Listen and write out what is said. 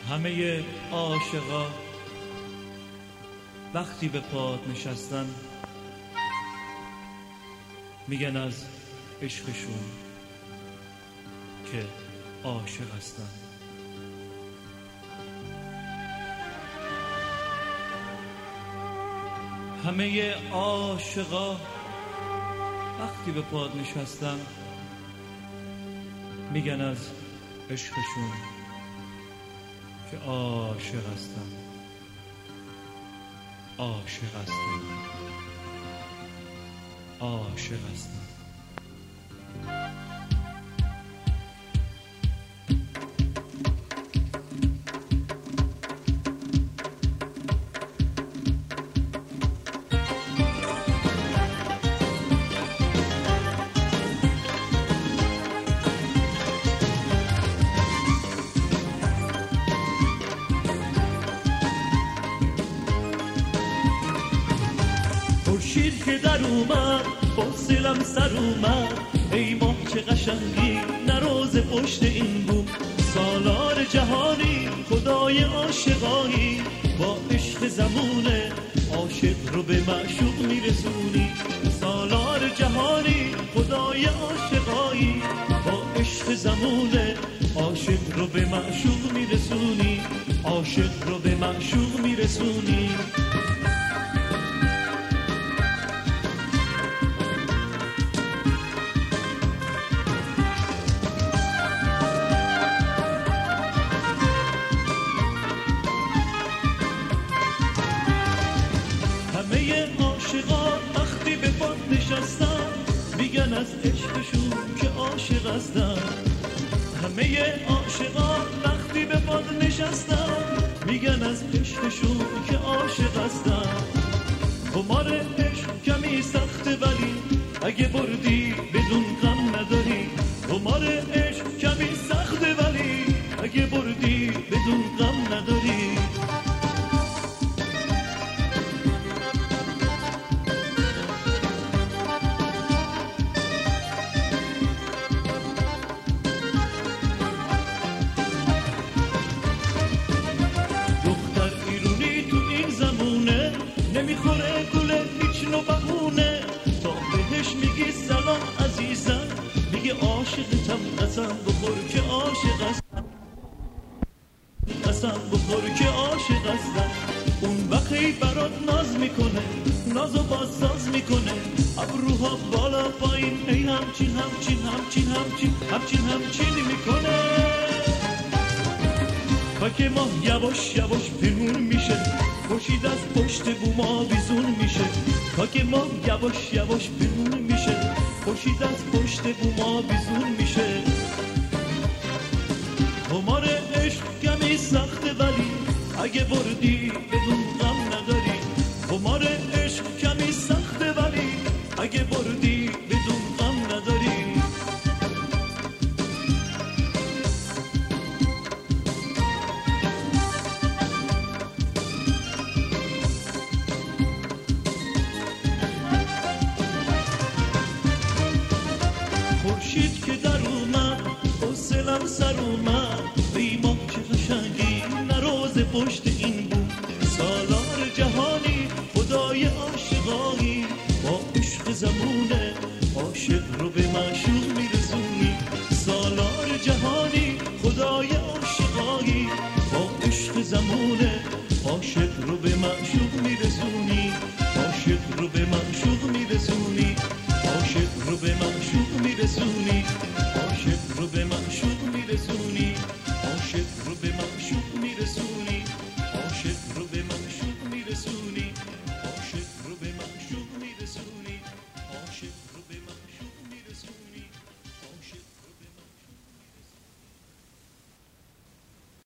همه عاشقا وقتی به پات نشستن میگن از عشقشون که عاشق هستن. همه عاشقا وقتی به پات نشستن میگن از عشقشون که عاشق هستن. عاشق هستن. عاشق هستن. خورشید که در اومد حوصله‌ام سر اومد، ای ماه چه قشنگی نروز پشت این بوم. سالار جهانی خدای عاشقایی، با عشق زمونه عاشق رو به معشوق میرسونی. سالار جهانی خدای عاشقایی، با عشق زمونه عاشق رو به معشوق میرسونی. عاشق رو به معشوق میرسونی. همه عاشقا وقتی به پات نشستن میگن از عشقشون که عاشق هستن. همه عاشقا وقتی به پات نشستن میگن از عشقشون که عاشق هستن. قمار عشق کمی سخته ولی اگه بردی بدون غم نداری. قمار عشق کمی سخته ولی اگه بردی بدون غم نداری. نمیخوره گله هیچ نوع بهونه، تا بهش میگی سلام عزیزم میگه عاشقتم. قسم بخور که عاشق هستم. قسم بخور که عاشق هستم. اون وقتی برات ناز میکنه نازو بازساز میکنه، ابروها بالا پایین ای همچین همچین همچین همچین همچین همچین میکنه. پاک ماه یواش یواش پنهون میشه، خورشید از پشت بوم آویزون میشه. پاک ماه یواش یواش پنهون میشه، خورشید از پشت بوم آویزون میشه. قمار عشق کمی سخته ولی اگه بردی بدون غم نداری. قمار عشق کمی سخته ولی اگه بردی بدون غم نداری. خورشید که در اومد حوصله‌ام سر اومد، ای ماه چه قشنگی نروز پشت این بوم. سالار جهانی خدای عاشقایی، با عشق زمونه عاشق رو به معشوق میرسونی. سالار جهانی خدای عاشقایی، با عشق زمونه عاشق رو به معشوق میرسونی. عاشق رو به معشوق میرسونی. عاشق رو به معشوق میرسونی. عاشق رو به معشوق میرسونی. عاشق رو به